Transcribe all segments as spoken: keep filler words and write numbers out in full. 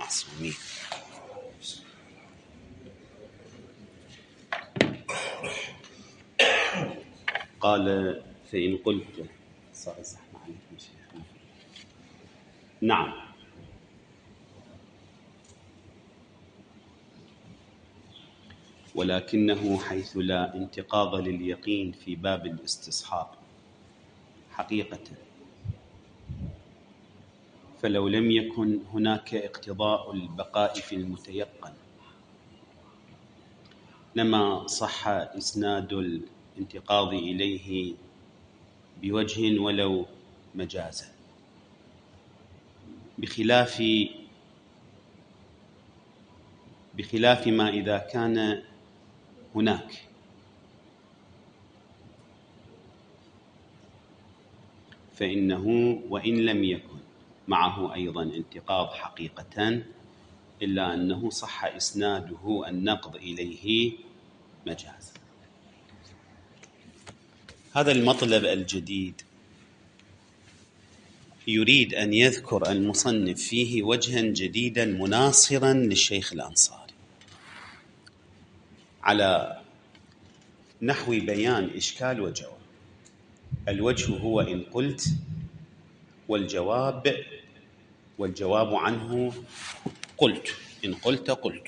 المعصومين. قال فإن قلت صار زحمة عليكم شيخنا. نعم. ولكنه حيث لا انتقاض لليقين في باب الاستصحاب حقيقة، فلو لم يكن هناك اقتضاء البقاء في المتيقن لما صح إسناد الانتقاض إليه بوجه ولو مجازا، بخلاف بخلاف ما إذا كان هناك فإنه وإن لم يكن معه أيضا انتقاض حقيقة إلا أنه صح إسناده النقض إليه مجازا. هذا المطلب الجديد يريد أن يذكر المصنف فيه وجها جديدا مناصرا للشيخ الأنصاري على نحو بيان إشكال وجواب. الوجه هو إن قلت، والجواب والجواب عنه قلت. إن قلت قلت.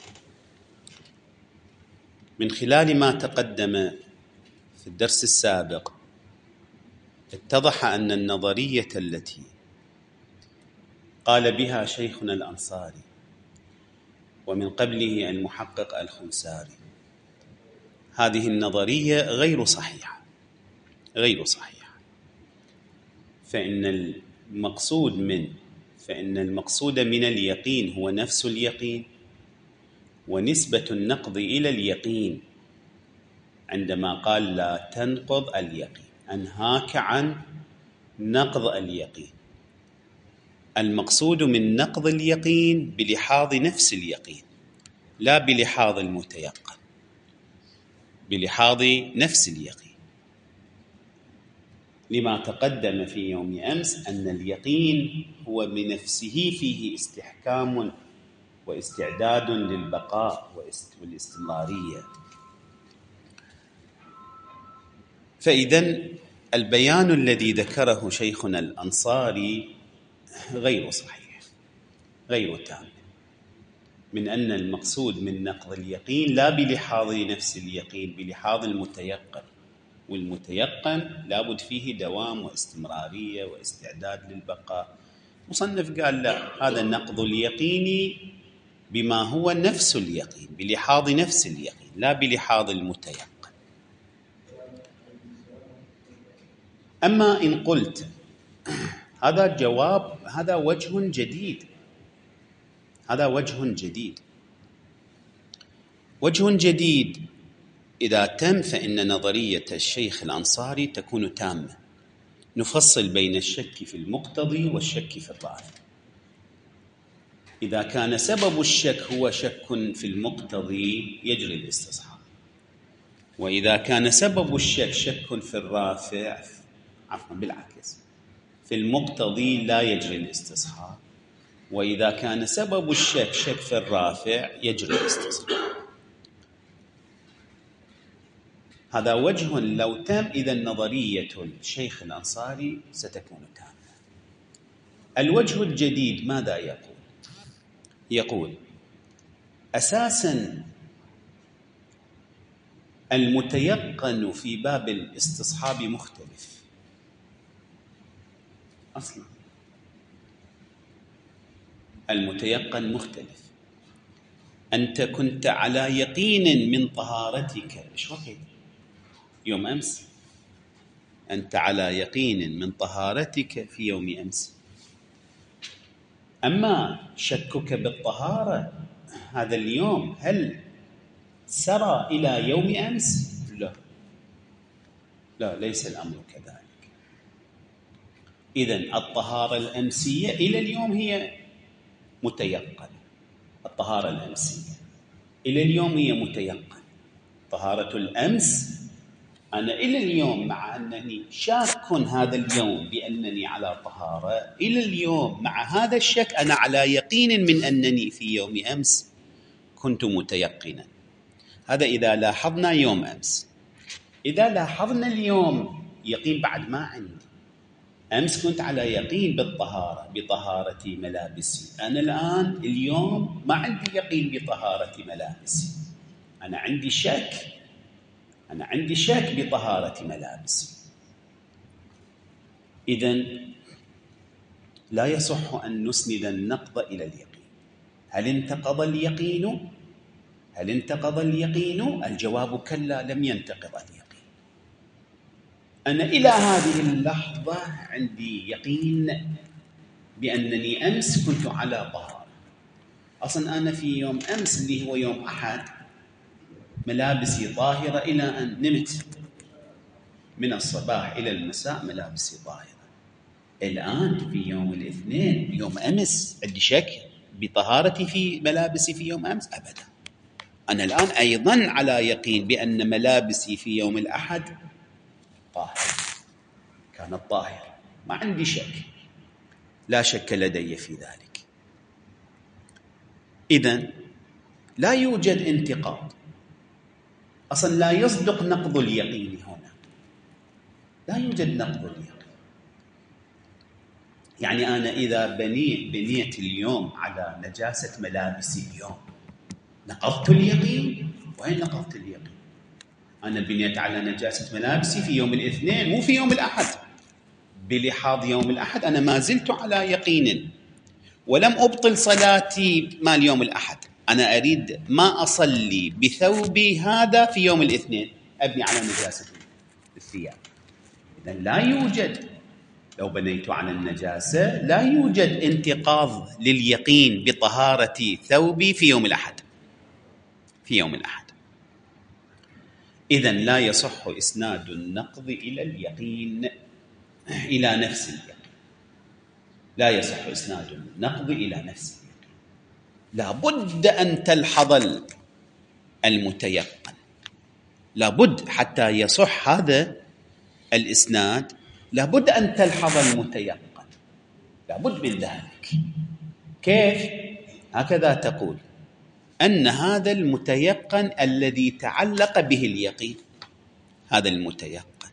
من خلال ما تقدم في الدرس السابق اتضح أن النظرية التي قال بها شيخنا الأنصاري ومن قبله المحقق الخنساري هذه النظرية غير صحيحة غير صحيحة فإن المقصود من فإن المقصود من اليقين هو نفس اليقين، ونسبة النقض إلى اليقين عندما قال لا تنقض اليقين أنهاك عن نقض اليقين. المقصود من نقض اليقين بلحاظ نفس اليقين لا بلحاظ المتيقن، بلحاظ نفس اليقين، لما تقدم في يوم أمس أن اليقين هو بنفسه فيه استحكام واستعداد للبقاء والاستمرارية. فإذن البيان الذي ذكره شيخنا الأنصاري غير صحيح غير تام، من أن المقصود من نقض اليقين لا بلحاظ نفس اليقين بلحاظ المتيقن، والمتيقن لابد فيه دوام واستمرارية واستعداد للبقاء. مصنف قال لا، هذا نقض اليقين بما هو نفس اليقين بلحاظ نفس اليقين لا بلحاظ المتيقن. أما إن قلت هذا جواب، هذا وجه جديد هذا وجه جديد وجه جديد إذا تم فإن نظرية الشيخ الأنصاري تكون تامة. نفصل بين الشك في المقتضي والشك في الرافع. إذا كان سبب الشك هو شك في المقتضي يجري الاستصحاب، وإذا كان سبب الشك شك في الرافع عفوا بالعكس في المقتضي لا يجري الاستصحاب، وإذا كان سبب الشك شك في الرافع يجري الاستصحاب. هذا وجه لو تم إذا نظرية الشيخ الأنصاري ستكون تامة. الوجه الجديد ماذا يقول؟ يقول أساساً المتيقن في باب الاستصحاب مختلف أصلاً. المتيقن مختلف. أنت كنت على يقين من طهارتك إيش وقت يوم أمس، أنت على يقين من طهارتك في يوم أمس. أما شكك بالطهارة هذا اليوم هل سرى إلى يوم أمس؟ لا لا ليس الأمر كذلك. إذن الطهارة الأمسية إلى اليوم هي متيقنة. الطهارة الأمسية إلى اليوم هي متيقنة. طهارة الأمس أنا إلى اليوم مع أنني شاك هذا اليوم بأنني على طهارة، إلى اليوم مع هذا الشك أنا على يقين من أنني في يوم أمس كنت متيقنا. هذا إذا لاحظنا يوم أمس. إذا لاحظنا اليوم يقين بعد ما عندي. أمس كنت على يقين بالطهارة، بطهارة ملابسي. أنا الآن اليوم ما عندي يقين بطهارة ملابسي، أنا عندي شك أنا عندي شك بطهارة ملابسي. إذن لا يصح أن نسند النقض إلى اليقين. هل انتقض اليقين؟ هل انتقض اليقين؟ الجواب كلا، لم ينتقض اليقين. أنا إلى هذه اللحظة عندي يقين بأنني أمس كنت على طهارة. أصلا أنا في يوم أمس اللي هو يوم أحد ملابسي طاهرة إلى أن نمت، من الصباح إلى المساء ملابسي طاهرة. الآن في يوم الاثنين، يوم أمس، عندي شك بطهارتي في ملابسي في يوم أمس؟ أبدا. أنا الآن أيضا على يقين بأن ملابسي في يوم الأحد طاهرة، كانت طاهرة، ما عندي شك، لا شك لدي في ذلك. إذن لا يوجد انتقاض، أصلا لا يصدق نقض اليقين هنا، لا يوجد نقض اليقين. يعني أنا إذا بنيت بنيت اليوم على نجاسة ملابسي اليوم، نقضت اليقين؟ وين نقضت اليقين؟ أنا بنيت على نجاسة ملابسي في يوم الاثنين، مو في يوم الأحد. بلحاظ يوم الأحد أنا ما زلت على يقين، ولم أبطل صلاتي مال يوم الأحد. أنا أريد ما أصلي بثوبي هذا في يوم الاثنين، أبني على نجاسة الثياب. إذن لا يوجد، لو بنيت على النجاسة لا يوجد انتقاض لليقين بطهارة ثوبي في يوم الأحد في يوم الأحد. إذن لا يصح إسناد النقض إلى اليقين، إلى نفس اليقين. لا يصح إسناد النقض إلى نفس اليقين. لابد أن تلحظ المتيقن، لابد حتى يصح هذا الإسناد، لابد أن تلحظ المتيقن، لابد من ذلك. كيف؟ هكذا تقول أن هذا المتيقن الذي تعلق به اليقين، هذا المتيقن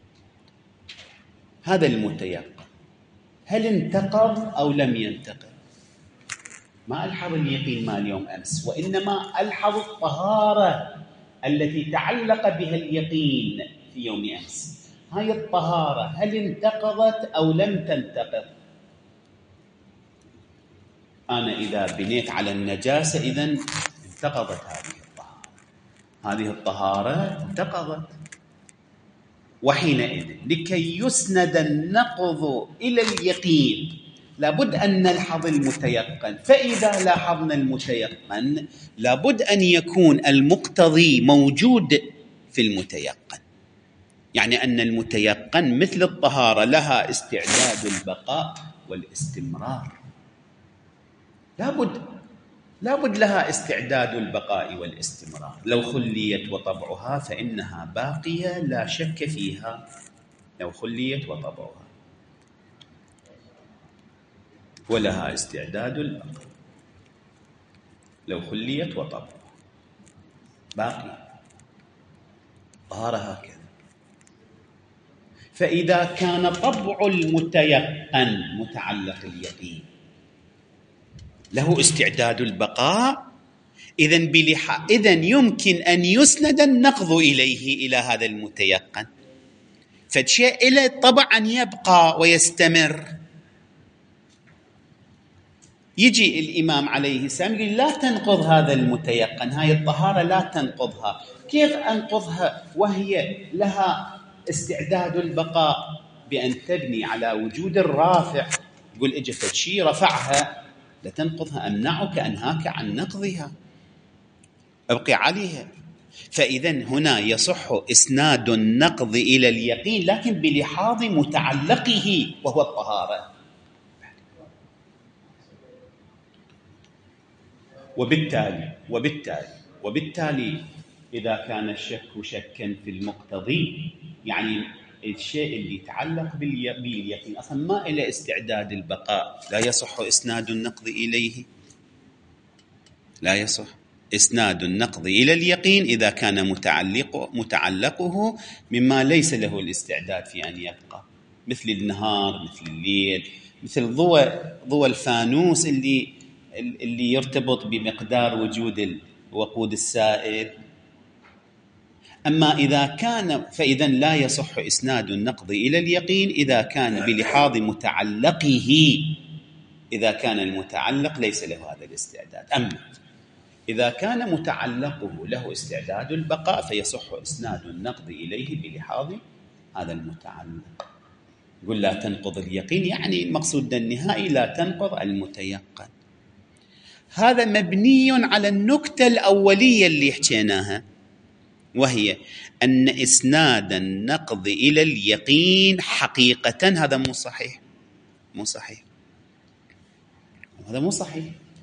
هذا المتيقن هل انتقض أو لم ينتقض؟ ما ألحظ اليقين مال يوم أمس، وإنما ألحظ الطهارة التي تعلق بها اليقين في يوم أمس. هاي الطهارة هل انتقضت أو لم تنتقض؟ أنا إذا بنيت على النجاسة إذن انتقضت هذه الطهارة، هذه الطهارة انتقضت. وحينئذ لكي يسند النقض إلى اليقين لابد أن نلحظ المتيقن. فإذا لاحظنا المتيقن لابد أن يكون المقتضي موجود في المتيقن، يعني أن المتيقن مثل الطهارة لها استعداد البقاء والاستمرار، لابد لابد لها استعداد البقاء والاستمرار. لو خليت وطبعها فإنها باقية لا شك فيها، لو خليت وطبعها ولها استعداد البقاء، لو خليت وطبعها باقية، طهارة هكذا. فإذا كان طبع المتيقن متعلق اليقين له استعداد البقاء، إذن بلح... إذن يمكن أن يسند النقض إليه، إلى هذا المتيقن. فالشيء إلى طبعا يبقى ويستمر. يجي الإمام عليه السلام يقول لا تنقض هذا المتيقن، هاي الطهارة لا تنقضها. كيف أنقضها وهي لها استعداد البقاء؟ بأن تبني على وجود الرافع. يقول إجا فشي رفعها لتنقضها، أمنعك أنهاك عن نقضها، أبقي عليها. فإذن هنا يصح إسناد النقض إلى اليقين لكن بلحاظ متعلقه وهو الطهارة. وبالتالي وبالتالي وبالتالي إذا كان الشك شكا في المقتضي، يعني الشيء اللي يتعلق باليقين أصلا ما إلى استعداد البقاء، لا يصح إسناد النقض إليه، لا يصح إسناد النقض إلى اليقين إذا كان متعلق متعلقه مما ليس له الاستعداد في أن يبقى، مثل النهار، مثل الليل، مثل ضوء ضوء الفانوس اللي اللي يرتبط بمقدار وجود الوقود السائل. أما إذا كان فإذا لا يصح إسناد النقض إلى اليقين إذا كان بلحاظ متعلقه، إذا كان المتعلق ليس له هذا الاستعداد. أما إذا كان متعلقه له استعداد البقاء فيصح إسناد النقض إليه بلحاظ هذا المتعلق. يقول لا تنقض اليقين، يعني المقصود النهائي لا تنقض المتيقن. هذا مبني على النكتة الأولية اللي حكيناها، وهي أن إسناد النقض إلى اليقين حقيقة هذا مو صحيح، مو صحيح، هذا مو صحيح،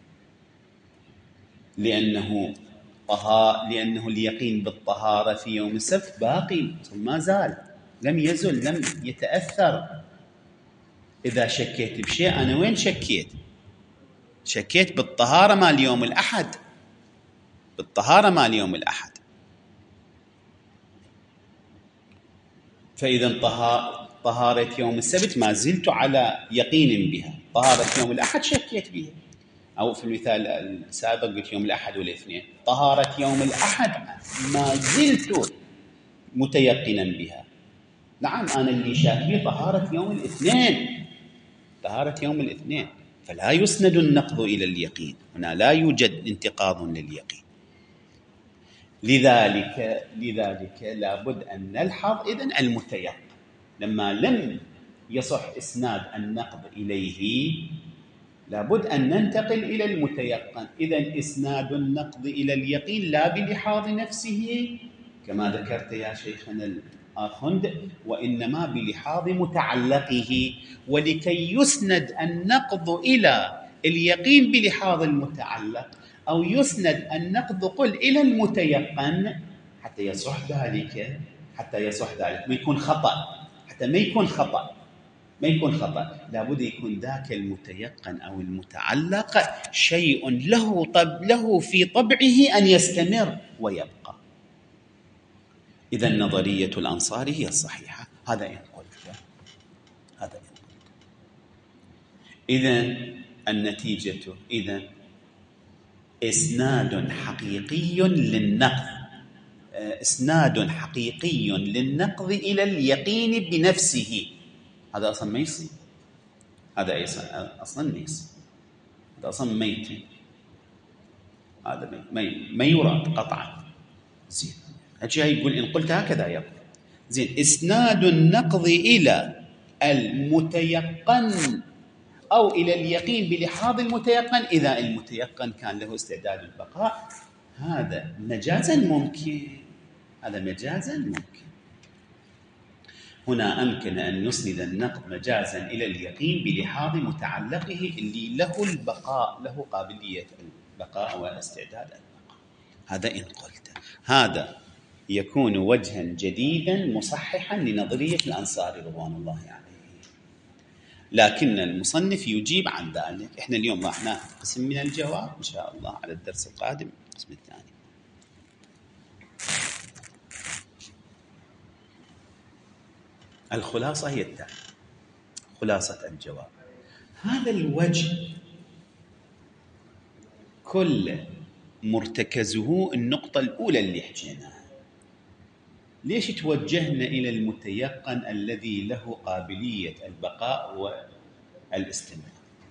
لأنه طهارة، لأنه اليقين بالطهارة في يوم السبت باقي ما زال، لم يزل، لم يتأثر. إذا شكيت بشيء، أنا وين شكيت؟ شكيت بالطهارة مال يوم الأحد، بالطهارة مال يوم الأحد. فإذا طهارة يوم السبت ما زلت على يقين بها، طهارة يوم الأحد شكيت بها، أو في المثال السابق قلت يوم الأحد والاثنين، طهارة يوم الأحد ما زلت متيقنا بها. نعم أنا اللي شاكي طهارة يوم الاثنين، طهارة يوم الاثنين، فلا يسند النقض إلى اليقين، هنا لا يوجد انتقاض لليقين. لذلك لذلك لابد أن نلحظ إذن المتيقن لما لم يصح إسناد النقض إليه لابد أن ننتقل إلى المتيقن. إذن إسناد النقض إلى اليقين لا بلحاظ نفسه كما ذكرت يا شيخنا الآخند، وإنما بلحاظ متعلقه. ولكي يسند النقض إلى اليقين بلحاظ المتعلق، أو يسند النقض قل إلى المتيقن حتى يصح ذلك، حتى يصح ذلك ما يكون خطأ، حتى ما يكون خطأ ما يكون خطأ لابد يكون ذاك المتيقن أو المتعلق شيء له طب له في طبعه أن يستمر ويبقى. إذا نظرية الأنصار هي الصحيحة، هذا إن قلت، هذا إن قلت. إذا النتيجة إذا إسناد حقيقي للنقض، إسناد حقيقي للنقض إلى اليقين بنفسه، هذا أصلا ما يصير، هذا أصلا ما يصير، هذا أصلا ميت، هذا ما ما يراد قطعا. زين هالشيء يقول إن قلت هكذا يقول زين إسناد النقض إلى المتيقن أو إلى اليقين بلحاظ المتيقن إذا المتيقن كان له استعداد البقاء، هذا مجازا ممكن، هذا مجازا ممكن. هنا أمكن أن نسند النقض مجازا إلى اليقين بلحاظ متعلقه اللي له البقاء، له قابلية البقاء واستعداد البقاء. هذا إن قلت، هذا يكون وجها جديدا مصححا لنظرية الأنصاري رضوان الله عليه يعني. لكن المصنف يجيب عن ذلك. إحنا اليوم راح ناخذ قسم من الجواب إن شاء الله على الدرس القادم، القسم الثاني. الخلاصة هي التالية، خلاصة الجواب: هذا الوجه كل مرتكزه النقطة الأولى اللي حكيناها. ليش توجهنا إلى المتيقن الذي له قابلية البقاء والاستمرار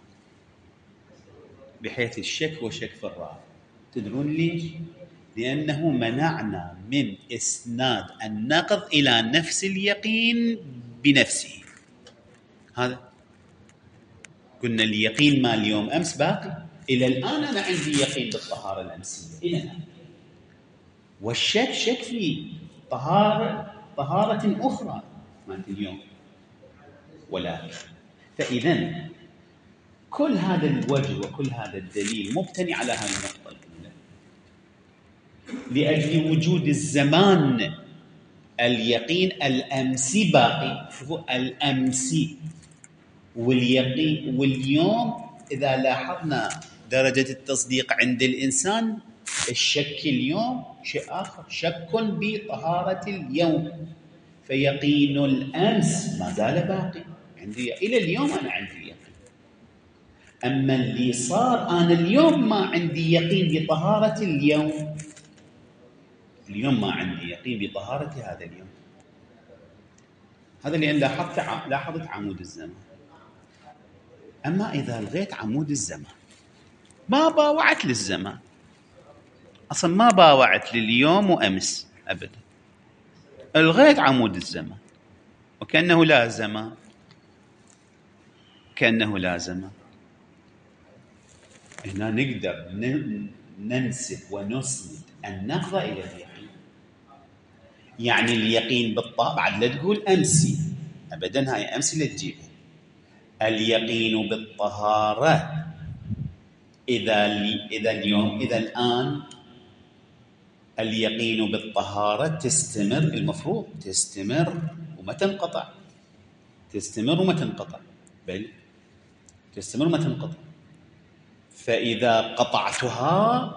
بحيث الشك وشك في الراوي؟ تدرون ليش؟ لأنه منعنا من إسناد النقض إلى نفس اليقين بنفسه. هذا قلنا اليقين ما اليوم أمس باقي، إلى الآن أنا عندي يقين بالطهارة الأمسية إلى الآن، والشك شك في طهارة طهارة أخرى مالت اليوم. ولكن فإذا كل هذا الوجه وكل هذا الدليل مبتني على هذه النقطة الأولى. لأجل وجود الزمان اليقين الأمسي باقي. شوفوا الأمسي واليقين واليوم. إذا لاحظنا درجة التصديق عند الإنسان، الشك اليوم شيء آخر، شك بطهارة اليوم، فيقين الأمس ما زال باقي عندي إلى اليوم. أنا عندي يقين. أما اللي صار، أنا اليوم ما عندي يقين بطهارة اليوم، اليوم ما عندي يقين بطهارة هذا اليوم. هذا لأن لاحظت لاحظت عمود الزمان. أما إذا لغيت عمود الزمان، ما باوعت للزمان أصلا، ما باوعت لليوم وأمس أبدا، لغيت عمود الزمان وكأنه لا زمان، كأنه لا زمان. هنا نقدر ننسب ونسند النقض إلى اليقين. يعني اليقين بالطبع، بعد لا تقول أمسي أبدا، هاي أمسي لا تجيبها. اليقين بالطهارة إذا إذا اليوم إذا الآن اليقين بالطهارة تستمر، المفروض تستمر وما تنقطع، تستمر وما تنقطع، بل تستمر وما تنقطع. فإذا قطعتها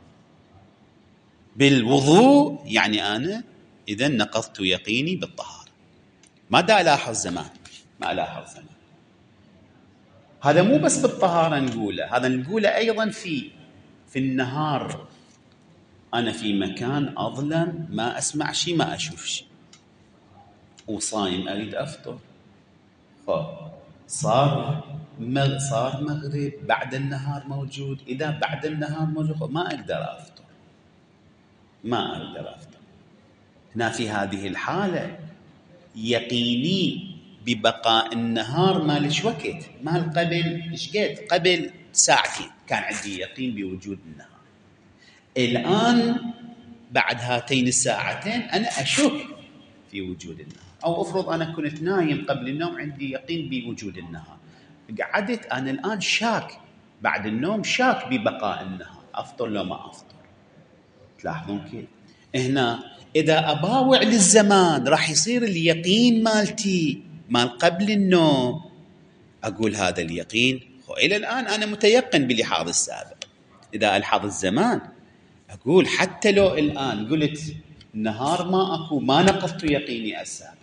بالوضوء يعني أنا إذا نقضت يقيني بالطهارة. ما دا ألاحظ زمان، ما ألاحظ زمان. هذا مو بس بالطهارة نقوله، هذا نقوله أيضا في في النهار. أنا في مكان أظلم، ما أسمع شيء ما أشوف شيء، وصايم أريد أفطر، صار مغ... صار مغرب، بعد النهار موجود. إذا بعد النهار موجود ما أقدر أفطر، ما أقدر أفطر. هنا في هذه الحالة يقيني ببقاء النهار مالش وقت، مال قبل إيش قد قبل ساعتين كان عندي يقين بوجود النهار. الآن بعد هاتين الساعتين أنا أشك في وجود النهار. أو أفرض أنا كنت نايم قبل النوم عندي يقين بوجود النهار، قعدت أنا الآن شاك بعد النوم، شاك ببقاء النهار، أفطر لو ما أفطر. تلاحظون كيف هنا إذا أباوع للزمان راح يصير اليقين مالتي مال قبل النوم، أقول هذا اليقين إلى الآن أنا متيقن بلحاظ السابق. إذا ألحظ الزمان أقول حتى لو الآن قلت النهار ما أكو، ما نقضت يقيني السابق،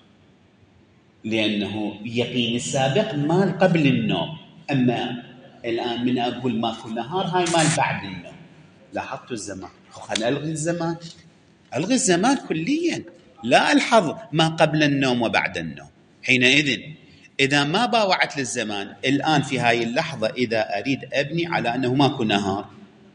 لأنه يقيني السابق مال قبل النوم. أما الآن من أقول ماكو نهار، هاي مال بعد النوم. لاحظت الزمان، خلنا ألغي الزمان، ألغي الزمان كليا، لا ألحظ ما قبل النوم وبعد النوم. حينئذ إذا ما باوعت للزمان الآن في هاي اللحظة، إذا أريد أبني على أنه ماكو نهار،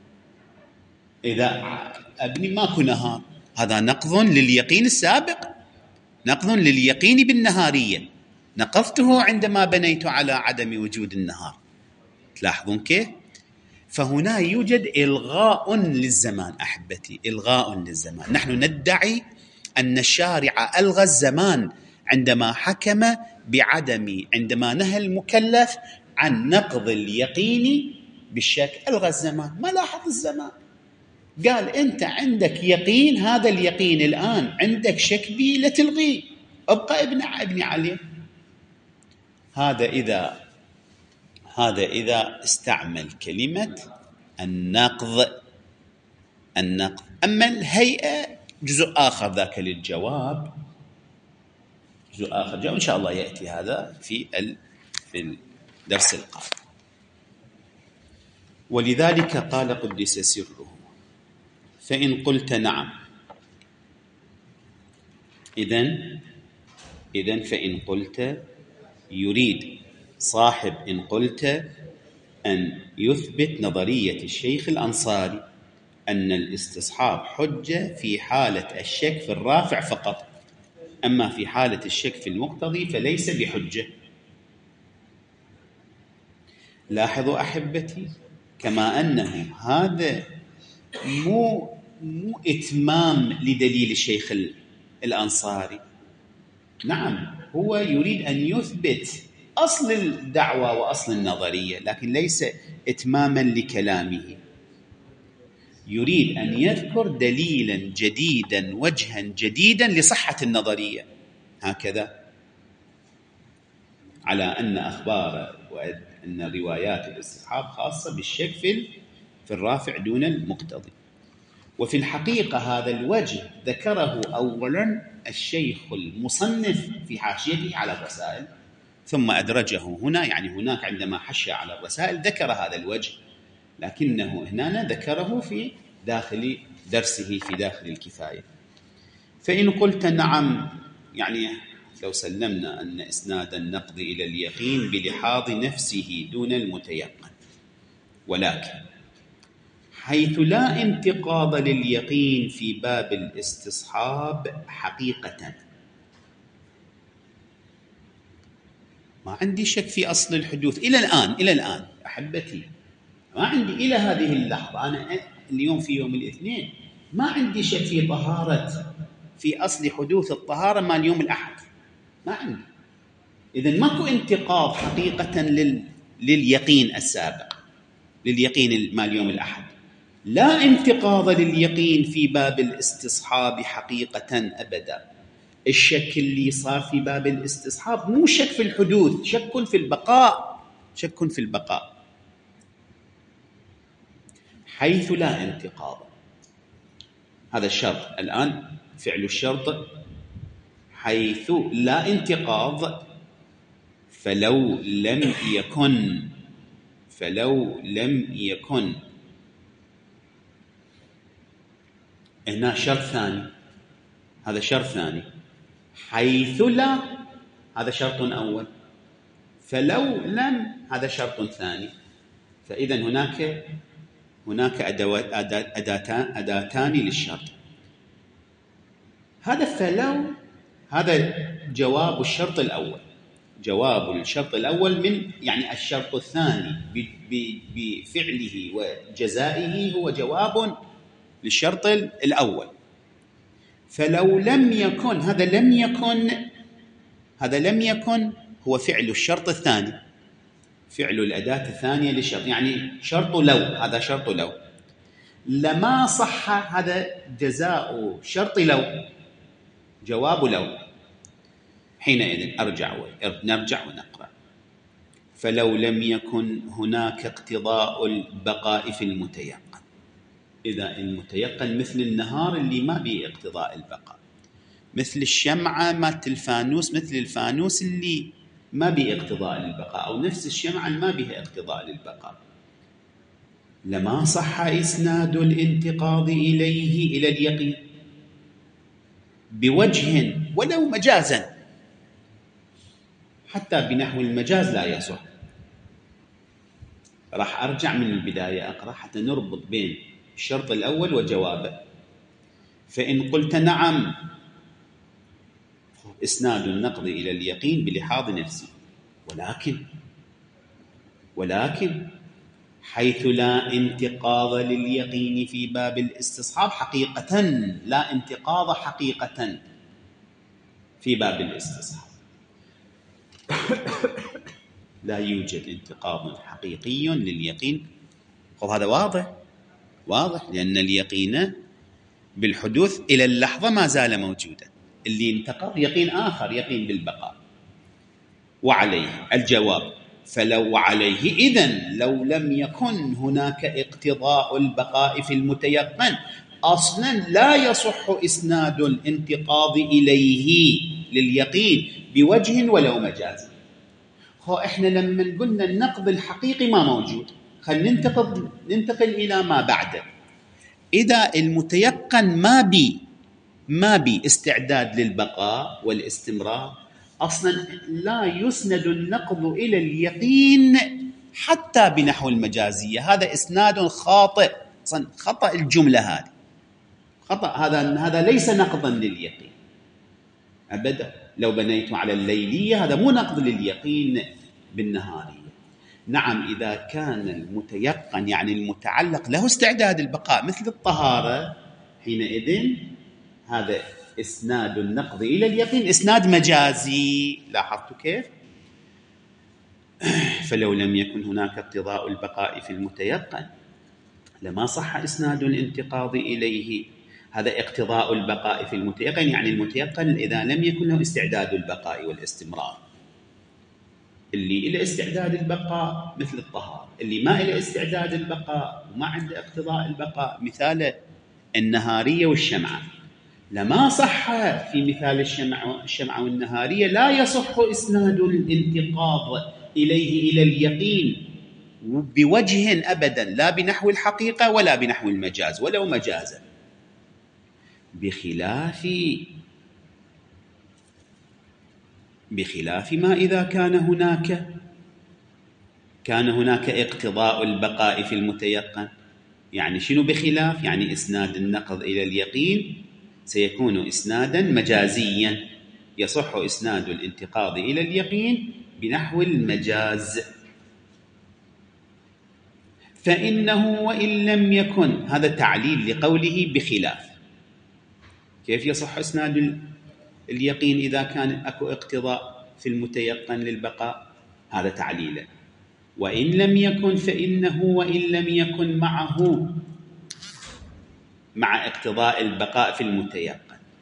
إذا أبني ماكو نهار، هذا نقض لليقين السابق، نقض لليقين بالنهارية، نقضته عندما بنيت على عدم وجود النهار. تلاحظون كيف؟ فهنا يوجد إلغاء للزمان أحبتي، إلغاء للزمان. نحن ندعي أن الشارع ألغى الزمان عندما حكم بعدم، عندما نهى المكلف عن نقض اليقين بالشك، ألغى الزمان، ما لاحظ الزمان. قال أنت عندك يقين، هذا اليقين الآن عندك شك به، لا تلغيه، أبقى ابن ابني عليه. هذا إذا هذا إذا استعمل كلمة النقض، النقض. أما الهيئة جزء آخر ذاك للجواب، جزء آخر جواب إن شاء الله يأتي هذا في في الدرس القادم. ولذلك قال قدس سره: فإن قلت نعم، إذن إذن فإن قلت، يريد صاحب إن قلت أن يثبت نظرية الشيخ الأنصاري أن الاستصحاب حجة في حالة الشك في الرافع فقط، أما في حالة الشك في المقتضي فليس بحجة. لاحظوا أحبتي، كما أنه هذا مو مو إتمام لدليل الشيخ الأنصاري، نعم هو يريد أن يثبت أصل الدعوة وأصل النظرية، لكن ليس إتماما لكلامه. يريد أن يذكر دليلا جديدا وجها جديدا لصحة النظرية، هكذا على أن أخبار وأن روايات الاستصحاب خاصة بالشك في الرافع دون المقتضي. وفي الحقيقة هذا الوجه ذكره أولا الشيخ المصنف في حاشيته على الرسائل، ثم أدرجه هنا، يعني هناك عندما حشى على الرسائل ذكر هذا الوجه، لكنه هنا ذكره في داخل درسه في داخل الكفاية. فإن قلت نعم، يعني لو سلمنا أن إسناد النقض إلى اليقين بلحاظ نفسه دون المتيقن، ولكن حيث لا انتقاض لليقين في باب الاستصحاب حقيقة، ما عندي شك في أصل الحدوث إلى الآن إلى الآن أحبتي، ما عندي إلى هذه اللحظة، أنا اليوم في يوم الاثنين ما عندي شك في طهارة في أصل حدوث الطهارة مال يوم الأحد، ما عندي. إذن ماكو انتقاض حقيقة لل... لليقين السابق، لليقين مال يوم الأحد، لا انتقاض لليقين في باب الاستصحاب حقيقة أبدا. الشك اللي صار في باب الاستصحاب مو شك في الحدوث، شك في البقاء، شك في البقاء، حيث لا انتقاض. هذا الشرط الآن، فعل الشرط حيث لا انتقاض، فلو لم يكن فلو لم يكن هنا شرط ثاني، هذا شرط ثاني، حيث لا هذا شرط أول، فلو لم هذا شرط ثاني. فإذا هناك هناك أداتان أداتان للشرط. هذا فلو هذا جواب الشرط الأول، جواب الشرط الأول من يعني الشرط الثاني بفعله وجزائه هو جواب للشرط الأول. فلو لم يكن، هذا لم يكن هذا لم يكن هو فعل الشرط الثاني، فعل الأداة الثانية للشرط، يعني شرط لو، هذا شرط لو، لما صح هذا جزاء شرط لو، جواب لو. حينئذ أرجع نرجع ونقرأ: فلو لم يكن هناك اقتضاء البقاء في المتيقن. إذا المتيقن مثل النهار اللي ما به اقتضاء البقاء، مثل الشمعة مالت الفانوس، مثل الفانوس اللي ما به اقتضاء للبقاء، أو نفس الشمعة اللي ما به اقتضاء للبقاء، لما صح إسناد الانتقاض إليه إلى اليقين بوجه ولو مجازا، حتى بنحو المجاز لا يصح. راح أرجع من البداية أقرأ حتى نربط بين الشرط الأول وجوابه. فإن قلت نعم، إسناد النقض إلى اليقين بلحاظ نفسه، ولكن ولكن حيث لا انتقاض لليقين في باب الاستصحاب حقيقة، لا انتقاض حقيقة في باب الاستصحاب، لا يوجد انتقاض حقيقي لليقين. وهذا واضح واضح لأن اليقين بالحدوث إلى اللحظة ما زال موجودا، اللي انتقض يقين آخر، يقين بالبقاء. وعليه الجواب: فلو عليه إذن لو لم يكن هناك اقتضاء البقاء في المتيقن أصلا لا يصح إسناد الانتقاض إليه لليقين بوجه ولو مجاز. هو إحنا لما قلنا النقض الحقيقي ما موجود، خلينا ننتقل ننتقل إلى ما بعده. إذا المتيقن ما بي ما بي استعداد للبقاء والاستمرار، أصلا لا يسند النقض إلى اليقين حتى بنحو المجازية. هذا إسناد خاطئ، خطأ الجملة هذه، خطأ. هذا هذا ليس نقضا لليقين أبدا. لو بنيت على الليلية هذا مو نقض لليقين بالنهارية. نعم، إذا كان المتيقن يعني المتعلق له استعداد البقاء مثل الطهارة، حينئذ هذا إسناد النقض إلى اليقين إسناد مجازي. لاحظتوا كيف؟ فلو لم يكن هناك اقتضاء البقاء في المتيقن لما صح إسناد الانتقاض إليه. هذا اقتضاء البقاء في المتيقن، يعني المتيقن إذا لم يكن له استعداد البقاء والاستمرار. اللي إلى استعداد البقاء مثل الطهارة، اللي ما إلى استعداد البقاء وما عنده اقتضاء البقاء مثال النهارية والشمعة. لما صح في مثال الشمعة الشمعة والنهارية لا يصح إسناد الانتقاض إليه إلى اليقين بوجه أبدا، لا بنحو الحقيقة ولا بنحو المجاز ولو مجازا، بخلاف بخلاف ما إذا كان هناك كان هناك اقتضاء البقاء في المتيقن. يعني شنو بخلاف؟ يعني إسناد النقض إلى اليقين سيكون إسنادا مجازيا، يصح إسناد الانتقاض إلى اليقين بنحو المجاز. فإنه وإن لم يكن، هذا تعليل لقوله بخلاف. كيف يصح إسناد اليقين إذا كان أكو اقتضاء في المتيقن للبقاء؟ هذا تعليله. وإن لم يكن فإنه وإن لم يكن معه مع اقتضاء البقاء في المتيقن،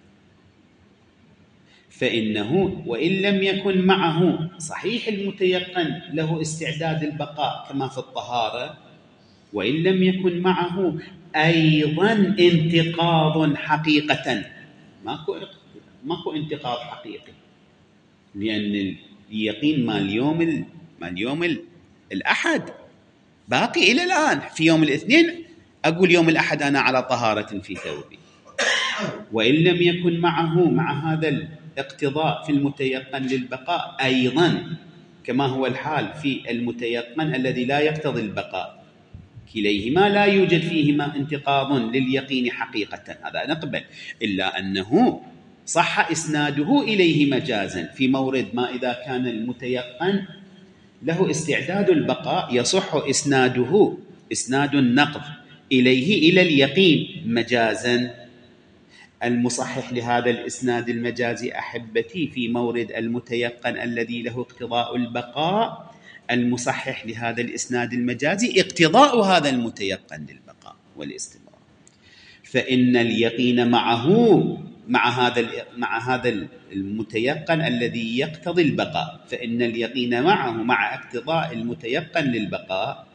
فإنه وإن لم يكن معه، صحيح المتيقن له استعداد البقاء كما في الطهارة، وإن لم يكن معه أيضا انتقاض حقيقة، ماكو ماكو انتقاض حقيقي، لأن اليقين مال يوم مال يوم الأحد باقي إلى الآن. في يوم الاثنين أقول يوم الأحد أنا على طهارة في ثوبي. وإن لم يكن معه مع هذا الاقتضاء في المتيقن للبقاء أيضا كما هو الحال في المتيقن الذي لا يقتضي البقاء، كليهما لا يوجد فيهما انتقاض لليقين حقيقة، هذا نقبل، إلا أنه صح إسناده إليه مجازا في مورد ما إذا كان المتيقن له استعداد البقاء يصح إسناده إسناد النقض إليه إلى اليقين مجازا. المصحح لهذا الإسناد المجازي أحبتي في مورد المتيقن الذي له اقتضاء البقاء، المصحح لهذا الإسناد المجازي اقتضاء هذا المتيقن للبقاء والاستمرار. فإن اليقين معه مع هذا مع هذا المتيقن الذي يقتضي البقاء، فإن اليقين معه مع اقتضاء المتيقن للبقاء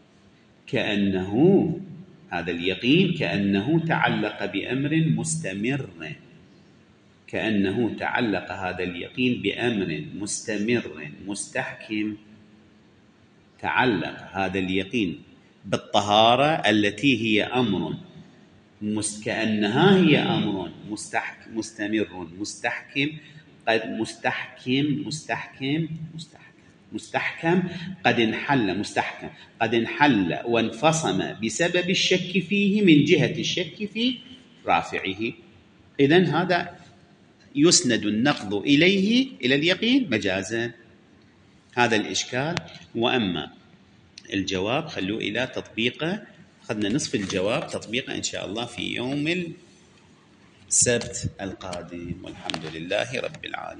كأنه هذا اليقين كأنه تعلق بأمر مستمر، كأنه تعلق هذا اليقين بأمر مستمر مستحكم. تعلق هذا اليقين بالطهارة التي هي أمر كأنها هي أمر مستحكم مستمر مستحكم قد مستحكم مستحكم مستحكم مستحكم قد انحل مستحكم قد انحل وانفصم بسبب الشك فيه من جهة الشك في رافعه. إذن هذا يسند النقض إليه إلى اليقين مجازا. هذا الإشكال. وأما الجواب خلوه إلى تطبيقه، أخذنا نصف الجواب، تطبيقه إن شاء الله في يوم السبت القادم، والحمد لله رب العالمين.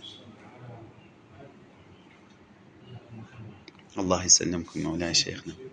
الله يسلمكم مولاي شيخنا.